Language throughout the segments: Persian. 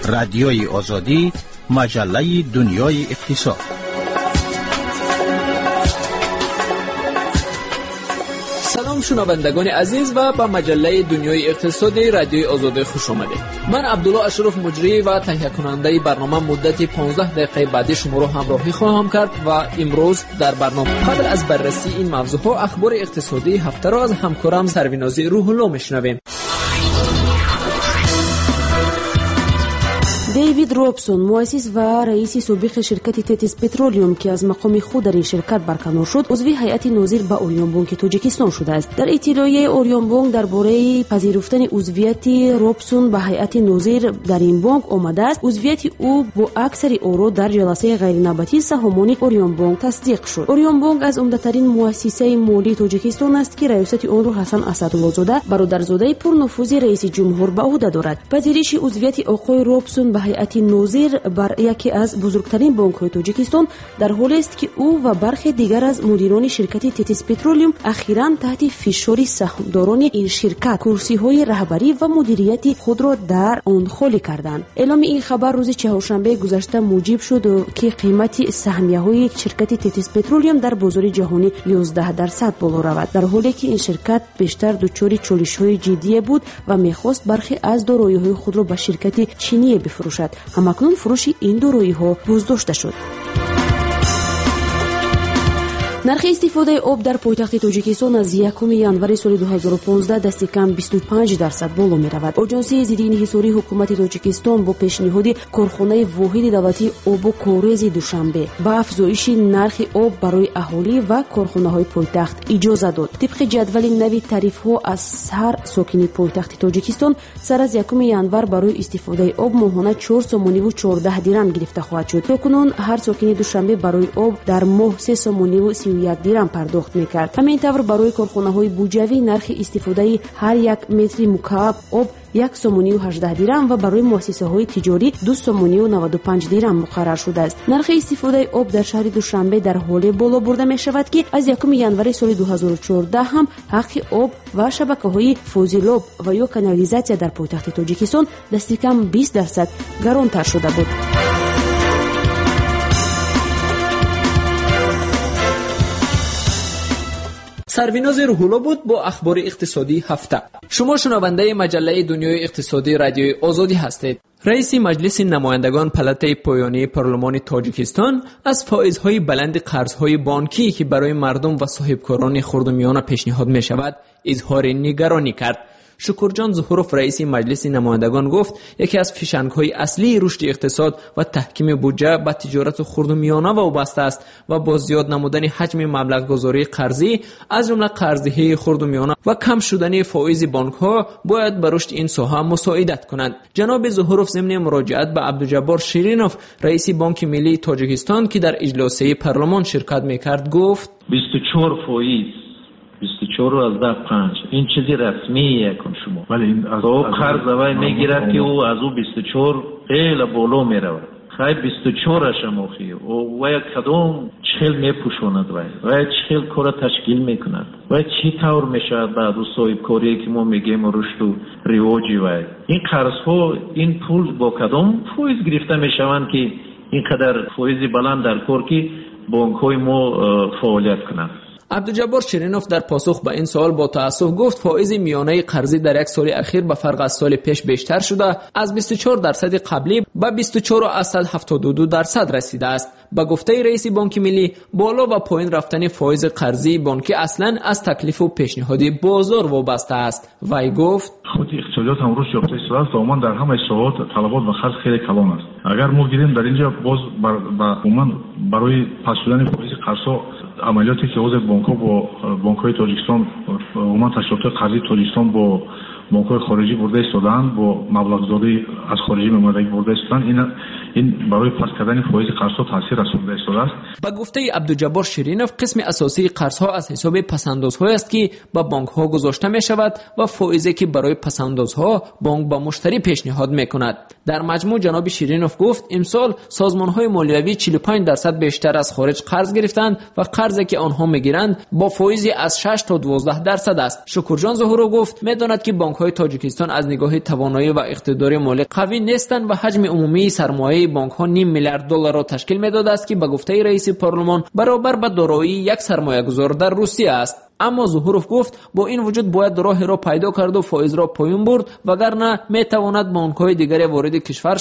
رادیوی آزادی، مجله دنیای اقتصاد. سلام شنوندگان عزیز و به مجله دنیای اقتصادی رادیوی آزادی خوش آمدید. من عبدالله اشرف مجری و تهیه کننده برنامه مدت 15 دقیقه بعدی شما را همراهی خواهم کرد و امروز در برنامه قبل از بررسی این موضوعات اخبار اقتصادی هفته را از همکارم سرویناز روح الله میشنویم. دیوید روبسون، مؤسس و رئیس سابق شرکت تتیس پترولیوم که از مقام خود در این شرکت برکنار شد، عضو هیئت ناظر به اوریون بانک تاجیکستان شده است. در اطلاعیه اوریون بانک درباره پذیرفتن عضویت روبسون به هیئت ناظر در این بانک آمده است. عضویت او با اکثر اوراق در جلسه غیرنوبتی سهامان اوریون بانک تصدیق شد. اوریون بانک از عمده‌ترین مؤسسه مالی تاجیکستان است که ریاست آن را حسن اسدالله زاده، برادرزاده پرنفوذ رئیس جمهور به عهده دارد. پذیرش عضویت آقای روبسون به هیئت ناظر بر یکی از بزرگترین بانک‌های تاجیکستان در حالی است که او و برخی دیگر از مدیران شرکت تتیس پترولیوم اخیراً تحت فشار سهامداران این شرکت کرسی‌های رهبری و مدیریتی خود را در آن خالی کردند. اعلام این خبر روز چهارشنبه گذشته موجب شد که قیمت سهمیه‌های شرکت تتیس پترولیوم در بازار جهانی 11% بالا رود، در حالی که این شرکت بیشتر دچار چالش‌های جدی بود و می‌خواست برخی از دارایی‌های خود را به شرکت چینی بفروشد. همکنون فروش این دارایی‌ها بازداشته شد. نرخ استفاده آب در پایتخت تاجیکستان از 1 ژانویه سال 2015 دست کم 25% بالا می رود. آژانسی ضد انحصاری حکومت تاجیکستان با پیشنهاد کارخانه واحد دولتی آب و کاریز دوشنبه با افزایش نرخ آب برای اهالی و کارخانه‌های پایتخت اجازه داد. طبق جدول نوی تعرفه‌ها از هر ساکن پایتخت تاجیکستان سر از 1 ژانویه برای استفاده آب ماهانه 4 سومانی و 14 درم گرفته خواهد شد. تاکنون هر ساکن دوشنبه برای آب در ماه 3 سومانی و 31 درم پرداخت میکرد. همین طور برای کارخانه‌های بوجوی نرخ استفاده هر 1 متر مکعب آب 1 سومانی و 18 درم و برای مؤسسه‌های تجاری 2 سومانی و 95 درم مقرر شده است. نرخ استفاده آب در شهر دوشنبه در حال بالا برده می شود که از 1 ژانویه سال 2014 هم حق آب و شبکه‌های فاضلاب و یا کانالیزاسیا در پایتخت تاجیکستان دست کم 20% گرانتر شده بود. سرویناز روح الله بود با اخبار اقتصادی هفته. شما شنونده مجله دنیای اقتصادی رادیوی آزادی هستید. رئیس مجلس نمایندگان پلته پایانی پارلمان تاجیکستان از فائزهای بلند قرضهای بانکی که برای مردم و صاحبکاران خرد و میانه پیشنهاد می شود اظهار نگرانی کرد. شکرجان ظهورف رئیس مجلس نمایندگان گفت یکی از فشنگ‌های اصلی رشد اقتصاد و تحکیم بودجه به تجارت خرد و میانه وابسته است و با زیاد نمودن حجم مبلغ‌گذاری قرضی از جمله قرض‌های خرد و میانه و کم شدن فایز بانک‌ها باید به رشد این ساحه مساعدت کنند. جناب ظهورف ضمن مراجعت به عبدالجبار شیرینوف رئیس بانک ملی تاجیکستان که در اجلاس پارلمان شرکت می‌کرد گفت 24 فایز 24 از 5 این چیزی رسمیه کن شما، ولی این از قرض وای میگیرد که او از او 24 خیلی بالا میرود. خیلی 24 شما خیلی او وای کدوم چهل میپوشوند وای چهل کار تشکیل میکند وای چی طور میشود بعد او صاحب کاری که ما میگیم رشد و رواجی وای این قرض ها این پول با کدوم فایز گرفته میشوند که اینقدر فایز بلند در کار که بانک های ما فعالیت کنند. عبدالجبار شیرینوف در پاسخ به این سوال با تأسف گفت فائز میانه قرضی در یک سال اخیر به فرق از سال پیش بیشتر شده، از 24% قبلی به 24.72% رسیده است. به گفته رئیس بانک ملی بالا و پایین رفتن فایز قرضی بانکی اصلا از تکلیف و پیشنهاد بازار وابسته است. وی گفت خود اقتصادیات هم رشد یافته است، عموما در همه ساحات طلبات و خرج خیلی کلان است. اگر ما گیریم در اینجا باز عموما برای پس شدن فایز قرض عملیاتی که حوزه بانک‌ها با بانک‌های تاجیکستان عموما تشکیلات قرضی تاجیکستان با بانک‌های خارجی برده ایستادند، با مبلغ‌زایی از خارجی مملکت برده ایستادند، این برای پس کردن فایز قرض ها تاثیر رسونده است. با گفته عبدالجبار شیرینوف قسم اساسی قرض ها از حساب پسندازهای است که با بانک ها گذاشته می شود و فایزی که برای پسندازها بانک با مشتری پیشنهاد می کند. در مجموع جناب شیرینوف گفت امسال سازمان های مالیوی 45% بیشتر از خارج قرض گرفتند و قرضی که آنها میگیرند با فایزی از 6 تا 12% است. شکرجان ظهورو گفت میداند که بانک های تاجیکستان از نگاه توانایی و اقتدار مالی قوی نیستند و حجم عمومی سرمایه بانک ها $500 میلیارد را تشکیل میداد است که به گفته رئیس پارلمان برابر با دارایی یک سرمایه‌گذار در روسیه است. اما ظهوروف گفت با این وجود باید راه را پیدا کرد و فایز را پایین برد وگرنه میتواند بانک‌های دیگری وارد کشور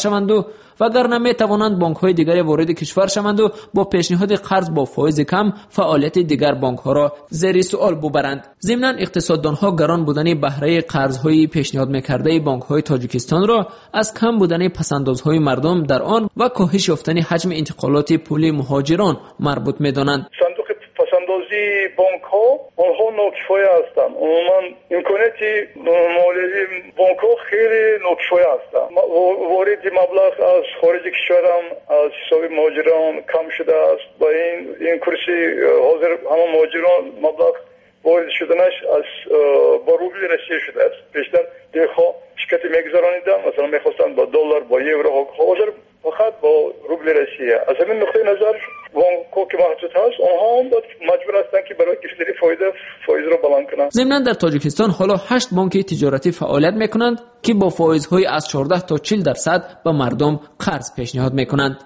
شوند و با پیشنهاد قرض با فایز کم فعالیت دیگر بانک‌ها را زیر سوال ببرند. ضمناً اقتصاددانها گران بودن بهره قرض‌های پیشنهاد می‌کرده بانک‌های تاجیکستان را از کم بودن پسندازهای مردم در آن و کاهش یافتن حجم انتقالات پول مهاجران مربوط می‌دانند. پسندازی بانک ها آنها ناکفایه هستند. عموما امکانات مالیوی بانک ها خیلی ناکفایه هستند. وارد مبلغ از خارج کشور هم از حساب مهاجران کم شده است. با این کرسی حاضر همه مهاجران مبلغ وارد شدنش از با روبل روسیه شده است. پیشتر دیگه شرکتی میگذرانیدن مثلا میخواستن با دلار با یورو حاضر فقط با روبل روسیه. از همین نقطه نظر بانک‌ها که محدود هست آنها هم مجبور هستند که برای گرفتن فایز را بلند کنند. ضمناً در تاجیکستان حالا 8 بانک تجارتی فعالیت میکنند که با فایزهای از 14 تا 40% به مردم قرض پیشنهاد میکنند.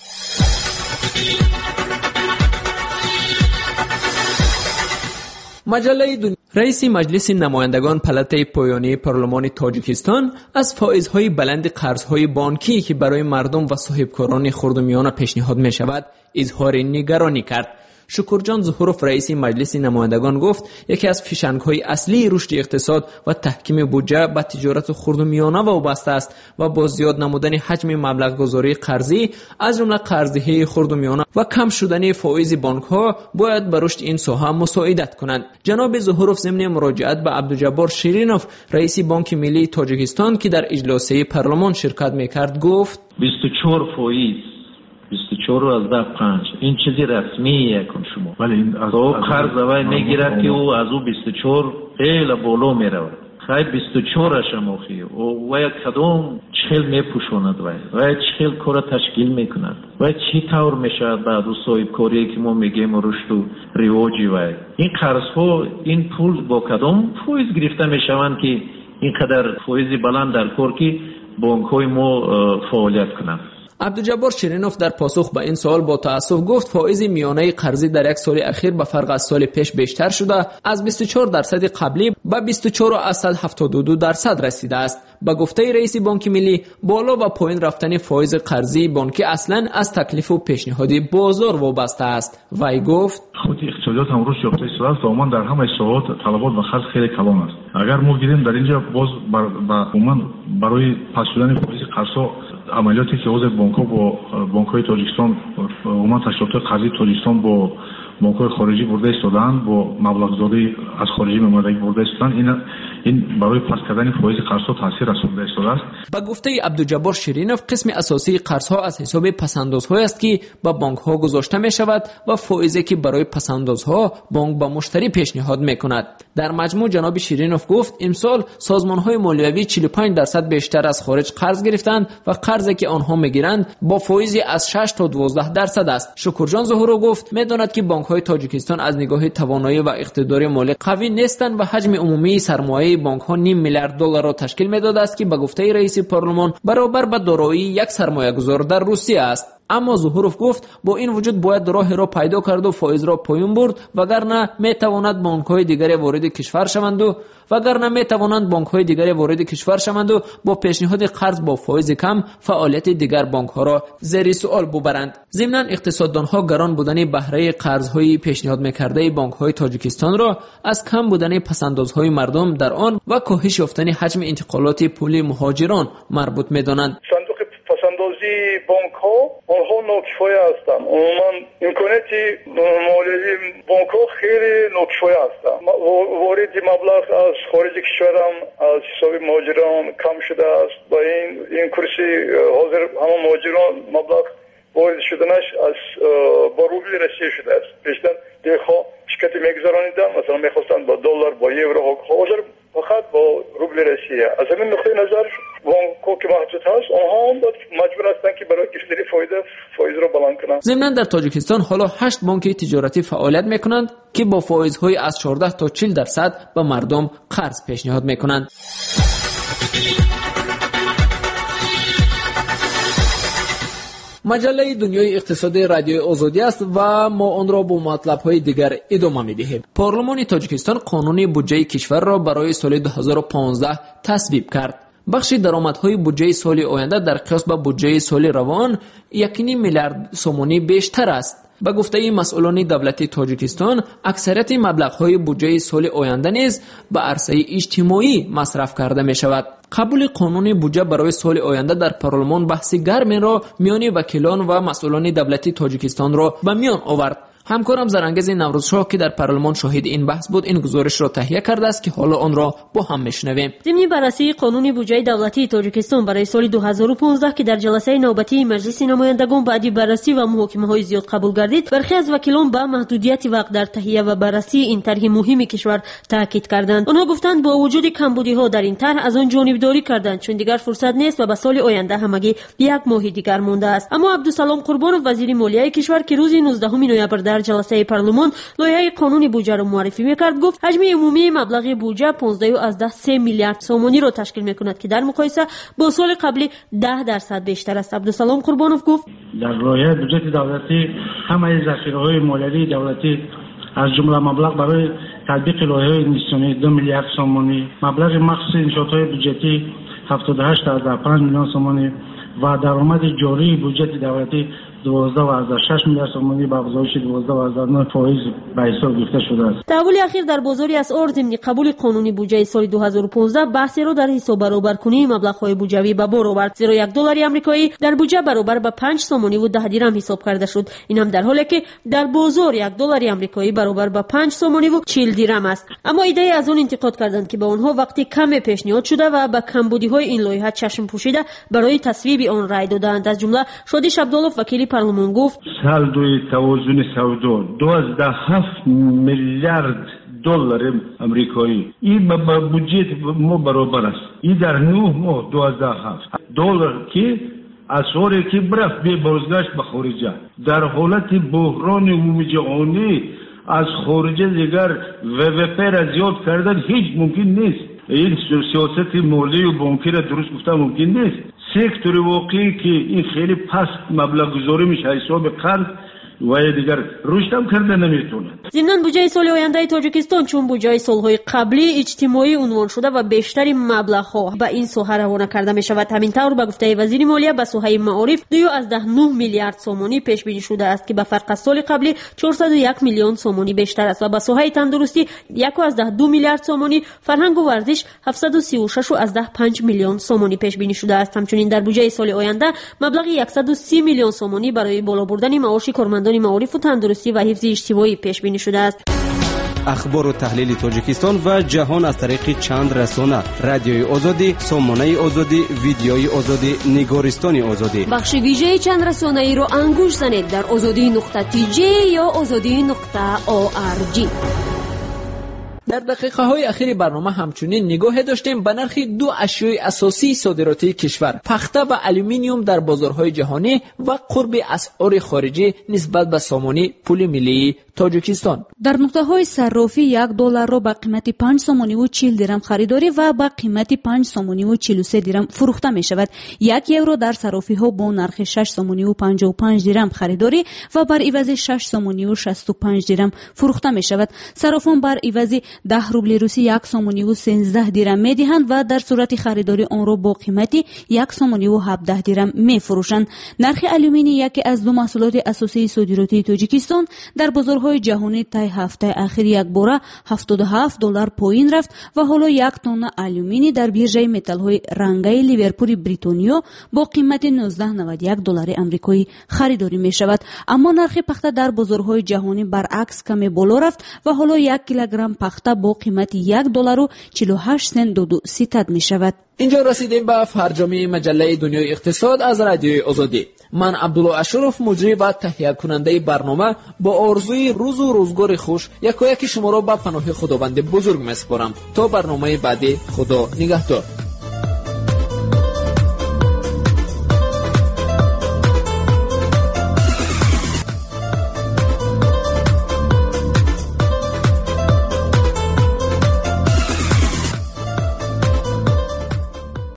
مجله دنیا رئیس مجلس نمایندگان پلته پایانی پارلمان تاجیکستان از فایزهای بلند قرضهای بانکی که برای مردم و صاحبکاران خرد و میانه پیشنهاد می شود اظهار نگرانی کرد. شکرجان ظهوروف رئیس مجلس نمایندگان گفت یکی از فشنگ‌های اصلی رشد اقتصاد و تحکیم بودجه به تجارت خرد و میانه وابسته است و با زیاد نمودن حجم مبلغ گذاری قرضی از جمله قرضدهی خرد و میانه و کم شدن فایز بانک‌ها باید به رشد این ساحه مساعدت کنند. جناب ظهوروف ضمن مراجعت به عبدالجبار شیرینوف رئیس بانک ملی تاجیکستان که در اجلاس پارلمان شرکت می‌کرد گفت 24 فایز 24 از 5 این چیزی رسمیه کن شما. ولی این از قرض وای میگیرد که او از او 24 خیلی بالا میرود. خیلی 24 شماخی و یک کدوم 40 میپوشاند وای 40 کار تشکیل میکند. وای چی طور میشود بعد او صاحب کاری که ما میگیم رشد و رواجی وای. این قرض ها این پول با کدوم فایز گرفته میشوند که اینقدر فایز بلند در کار که بانک های ما فعالیت کنند. عبدالجبار شیرینوف در پاسخ به این سوال با تأسف گفت فایز میانه قرضی در یک سال اخیر به فرق از سال پیش بیشتر شده از 24% قبلی به 24.72% رسیده است. با گفته رئیس بانک ملی بالا و پایین رفتن فایز قرضی بانکی اصلا از تکلیف و پیشنهاد بازار وابسته است. وی گفت خود اقتصادیات هم رشد یافته است و عموما در همه ساحات طلبات و خرج خیلی کلان است. اگر ما گیریم در اینجا باز عموما برای پس شدن فایز قرض عملیاتی که حوزه بانک‌های تاجیکستان عموما تشکیلات قرضی تاجیکستان با بانک‌های خارجی برده ایستادن با مبلغ‌زایی از خارجی ممالک برده ایستادن این برای پس کردن فایز قرض‌ها تاثیر رسونده است. با گفته عبدالجبار شیرینوف قسم اساسی قرض‌ها از حساب پسندازهای است که با بانک‌ها گذاشته می‌شود و فایزی که برای پسندازها بانک با مشتری پیشنهاد می‌کند. در مجموع جناب شیرینوف گفت امسال سازمان‌های مالیوی 45% بیشتر از خارج قرض گرفتند و قرضی که آنها می‌گیرند با فایزی از 6 تا 12% است. شکرجان ظهورو گفت می‌داند که بانک‌های تاجیکستان از نگاه توانایی و اقتدار مالی قوی نیستند و حجم عمومی سرمایه بانک‌ها $500 میلیارد را تشکیل می‌داد است که به گفته رئیس پارلمان برابر با دارایی یک سرمایه‌گذار در روسیه است. اما ظهوروف گفت با این وجود باید راه را پیدا کرد و فایز را پایین برد وگرنه میتواند بانک‌های دیگری وارد کشور شوند و با پیشنهاد قرض با فایز کم فعالیت دیگر بانک‌ها را زیر سوال ببرند. ضمناً اقتصاددانها گران بودن بهره قرض‌های پیشنهاد می‌کرده بانک‌های تاجیکستان را از کم بودن پسندازهای مردم در آن و کاهش یافتن حجم انتقالات پول مهاجران مربوط می‌دانند. پسندازی بانک ها آنها نوک‌های هستن. عموما امکانات مالیاتی بانک‌ها خیلی نوک‌های هستن. وارد مبلغ از خارج کشور هم از حساب مهاجران کم شده است. با این کرسی حاضر همه مهاجران مبلغ وارد شدنش از با روبل روسیه شده است. بیشتر دیگه شرکتی میگذرانیدن، مثلا میخواستن با دلار با یورو حاضر فقط با روبل روسیه. از همین نقطه نظر بانک‌ها که محدود هست، آنها هم مجبور هستند که برای گرفتن فایز رو بلند کنند. ضمناً در تاجیکستان حالا 8 بانک تجارتی فعالیت میکنند که با فایزهای از 14 تا 40% به مردم قرض پیشنهاد میکنند. مجله دنیای اقتصادی رادیوی آزادی است و ما آن را با مطلب‌های دیگر ادامه می‌دهیم. پارلمان تاجیکستان قانون بودجه کشور را برای سال 2015 تصویب کرد. بخش درآمدهای بودجه سال آینده در قیاس با بودجه سال روان 1.5 میلیارد سومانی بیشتر است. به گفته مسئولان دولتی تاجیکستان، اکثریت مبلغ‌های بودجه سال آینده نیز به عرصه اجتماعی مصرف کرده می‌شود. قبول قانون بودجه برای سال آینده در پارلمان بحث گرم را میان وکیلان و مسئولان دولتی تاجیکستان را به میان آورد. همکارم زرانگیز نوروزشاه که در پارلمان شاهد این بحث بود این گزارش را تهیه کرده است که حالا آن را با هم میشنویم. ضمن بررسی قانون بودجه دولتی تاجیکستان برای سال 2015 که در جلسه نوبتی مجلس نمایندگان بعد بررسی و محاکمه‌های زیاد قبول گردید، برخی از وکیلان به محدودیت وقت در تهیه و بررسی این طرح مهم کشور تاکید کردند. آنها گفتند با وجود کمبودی‌ها در این طرح از آن جانبداری کردند چون دیگر فرصت نیست و به سال آینده همگی 1 ماه دیگر مانده است. اما عبدالسلام قربانov وزیر مالیه کشور که روز 19 نوامبر در جلسه پارلمان لایحه قانون بودجه را معرفی می‌کرد گفت حجم عمومی مبلغ بودجه 15.3 میلیارد سومانی را تشکیل می‌کند که در مقایسه با سال قبلی 10% بیشتر است. عبدالسلام قربانov گفت در لایحه بودجه دولتی همه ذخیره‌های مالیاتی دولتی از جمله مبلغ برای تطبیق لایحه اینوستیسیونی 2 میلیارد سومانی، مبلغ مخصوص انشاءات بودجتی 78.5 میلیون سومانی و درآمد جاری بودجه دولتی 12.6 میلیارد سومانی با افزایش 12.9 فایز به حساب گرفته شده است. تحول اخیر در بازار اسعار ضمن قبول قانونی بودجه سال 2015 بحثی را در حساب برابر کنی مبلغ‌های بودجوی به بار آورد، زیرا $1 آمریکایی در بودجه برابر به 5 سومانی و 10 درم حساب کرده شد. این هم در حالی که در بازار $1 آمریکایی برابر به 5 سومانی و 40 درم است. اما ایده از اون انتقاد کردند که به آنها وقتی کم پیشنهاد شده و به کمبودی‌های این لایحه چشم پوشیده برای تصویب آن رای دادند. از جمله شادیش عبدالله وکیل پارلمان گفت سالدوی توازن سودا 12.7 میلیارد دلار آمریکایی این با بودجه ما برابر است. این در 9 ماه 12.7 دلار که اسعاری که برفت به بازگشت به خارجه در حالت بحران عمومی جهانی از خارجه دیگر WWP را زیاد کردن هیچ ممکن نیست. این سیاست مالی و بانکی را درست گفتن ممکن نیست. سکتور واقعی که این خیلی پست مبلغ گذاری میشه حساب قرض و دیگر رشد هم کرده نمیتونه. ضمن بودجه سال آینده تاجیکستان چون بودجه سالهای قبلی اجتماعی عنوان شده و بیشتری مبلغ‌ها به این سوحه روانه کرده می شود. همین طور به گفته وزیر مالیه به سوحه معارف 2.9 میلیارد سومانی پیش بینی شده است که به فرق از سال قبلی 401 میلیون سومانی بیشتر است و به سوحه تندرستی 1.2 میلیارد سومانی، فرهنگ و ورزش 736.5 میلیون سومانی پیش بینی شده است. همچنین در بودجه سال آینده مبلغ 130 میلیون سومانی برای بالا بردن معاش کارمندان معارف و تندرستی و حفظ اجتماعی پیش بینی شده است. اخبار و تحلیل تاجیکستان و جهان از طریق چند رسانه: رادیوی آزادی، سامانه آزادی، ویدیوی آزادی، نگارستان آزادی. بخش ویژه چند رسانه ای رو انگوش زنید در azadi.tj یا azadi.org. در دقیقه های اخیر برنامه همچنین نگاه داشتیم به نرخ 2 اشیاء اساسی صادراتی کشور: پخته و الومینیوم در بازارهای جهانی و قرب اسعار خارجی نسبت به سامانه پول ملی تاجیکستان. در نقطه‌های صرافی $1 را به قیمت 5 سومانی و 40 درم خریداری و به قیمت 5 سومانی و 43 درم فروخته می شود. 1 یورو در صرافی ها با نرخ 6 سومانی و 55 درم خریداری و بر عوض 6 سومانی و 65 درم فروخته می شود. صرافان بر عوض 10 روبل روسی 1 سومونی و 13 درم میدهند و در صورت خریداری آن را با قیمتی 1 سومونی و 17 درم میفروشند. نرخ آلومینی یکی از دو محصولات اساسی صادراتی تاجیکستان در بازارهای جهانی طی هفته اخیر یک باره $77 پایین رفت و حالا 1 تن آلومینی در بیرژه متال‌های رنگی لیورپول بریتانیا با قیمت $19.91 آمریکایی خریداری می شود. اما نرخ پخته در بازارهای جهانی برعکس کمی بالا رفت و حالا 1 کیلوگرم پخته با قیمت $1.48 می شود. اینجا رسیدیم به فرجامی مجله دنیای اقتصاد از رادیوی آزادی. من عبدالله اشرف مجری و تهیه کننده برنامه با آرزوی روز و روزگار خوش یکایک شما را به پناه خداوند بزرگ میسپارم. تا برنامه بعدی، خدا نگهدار.